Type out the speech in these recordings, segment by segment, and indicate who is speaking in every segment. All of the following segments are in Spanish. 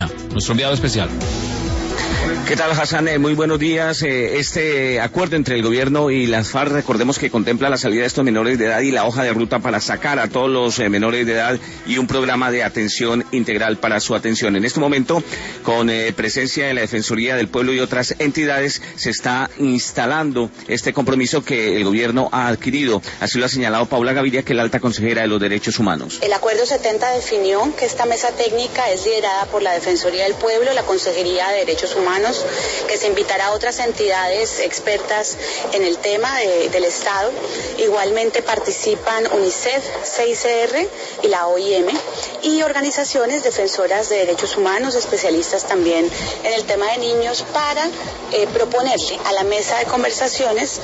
Speaker 1: nuestro enviado especial.
Speaker 2: ¿Qué tal, Hassan? Muy buenos días. Este acuerdo entre el gobierno y las FARC, recordemos que contempla la salida de estos menores de edad y la hoja de ruta para sacar a todos los menores de edad y un programa de atención integral para su atención. En este momento, con presencia de la Defensoría del Pueblo y otras entidades, se está instalando este compromiso que el gobierno ha adquirido. Así lo ha señalado Paula Gaviria, que es la alta consejera de los derechos humanos.
Speaker 3: El Acuerdo 70 definió que esta mesa técnica es liderada por la Defensoría del Pueblo, la Consejería de Derechos Humanos, que se invitará a otras entidades expertas en el tema del Estado. Igualmente participan UNICEF, CICR y la OIM, y organizaciones defensoras de derechos humanos, especialistas también en el tema de niños, para proponerle a la mesa de conversaciones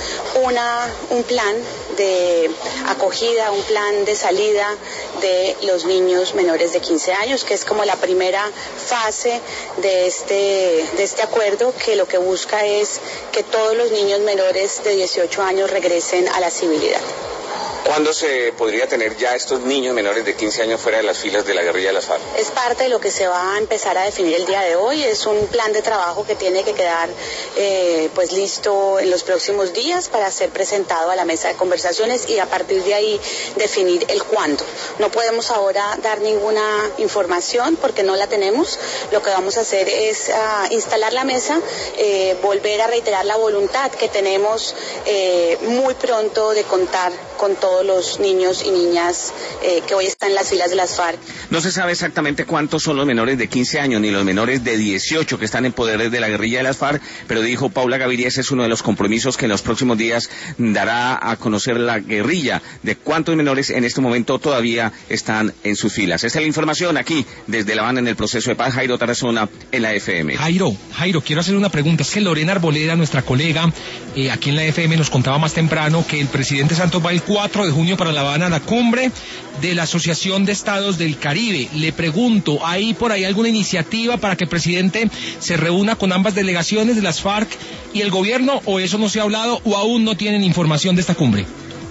Speaker 3: un plan de acogida, un plan de salida de los niños menores de 15 años, que es como la primera fase de este acuerdo, que lo que busca es que todos los niños menores de 18 años regresen a la civilidad.
Speaker 2: ¿Cuándo se podría tener ya estos niños menores de 15 años fuera de las filas de la guerrilla de las FARC?
Speaker 3: Es parte de lo que se va a empezar a definir el día de hoy. Es un plan de trabajo que tiene que quedar pues listo en los próximos días para ser presentado a la mesa de conversaciones y a partir de ahí definir el cuándo. No podemos ahora dar ninguna información porque no la tenemos. Lo que vamos a hacer es instalar la mesa, volver a reiterar la voluntad que tenemos muy pronto de contar con todos los niños y niñas que hoy están en las filas de las FARC.
Speaker 2: No se sabe exactamente cuántos son los menores de 15 años ni los menores de 18 que están en poder de la guerrilla de las FARC, pero dijo Paula Gaviria, ese es uno de los compromisos que en los próximos días dará a conocer la guerrilla de cuántos menores en este momento todavía están en sus filas. Esta es la información aquí desde La Habana en el proceso de paz. Jairo Tarazona en la FM.
Speaker 1: Jairo, quiero hacer una pregunta. Es que Lorena Arboleda, nuestra colega, aquí en la FM nos contaba más temprano que el presidente Santos va el 4 de junio para La Habana a la cumbre de la Asociación de Estados del Caribe. Le pregunto, ¿hay por ahí alguna iniciativa para que el presidente se reúna con ambas delegaciones de las FARC y el gobierno, o eso no se ha hablado, o aún no tienen información de esta cumbre?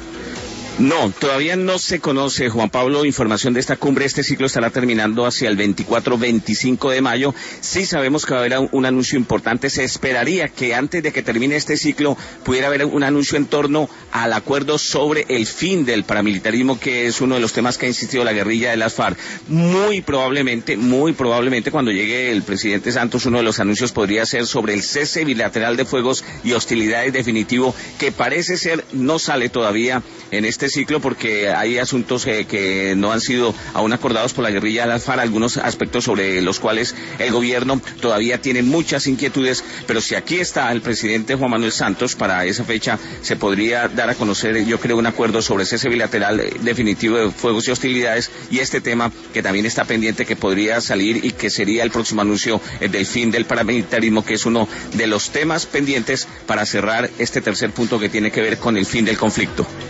Speaker 2: No, todavía no se conoce, Juan Pablo, información de esta cumbre. Este ciclo estará terminando hacia el 24-25 de mayo. Sí sabemos que va a haber un anuncio importante. Se esperaría que antes de que termine este ciclo pudiera haber un anuncio en torno al acuerdo sobre el fin del paramilitarismo, que es uno de los temas que ha insistido la guerrilla de las FARC. Muy probablemente, cuando llegue el presidente Santos, uno de los anuncios podría ser sobre el cese bilateral de fuegos y hostilidades definitivo, que parece ser no sale todavía en este ciclo porque hay asuntos que no han sido aún acordados por la guerrilla de las FARC, algunos aspectos sobre los cuales el gobierno todavía tiene muchas inquietudes, pero si aquí está el presidente Juan Manuel Santos, para esa fecha se podría dar a conocer, yo creo, un acuerdo sobre cese bilateral definitivo de fuegos y hostilidades, y este tema que también está pendiente, que podría salir y que sería el próximo anuncio del fin del paramilitarismo, que es uno de los temas pendientes para cerrar este tercer punto que tiene que ver con el fin del conflicto.